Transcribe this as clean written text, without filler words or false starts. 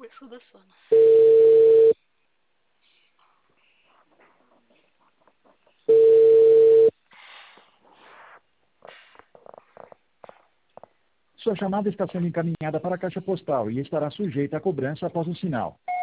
começou da sono. Sua chamada está sendo encaminhada para a caixa postal e estará sujeita a cobrança após o sinal.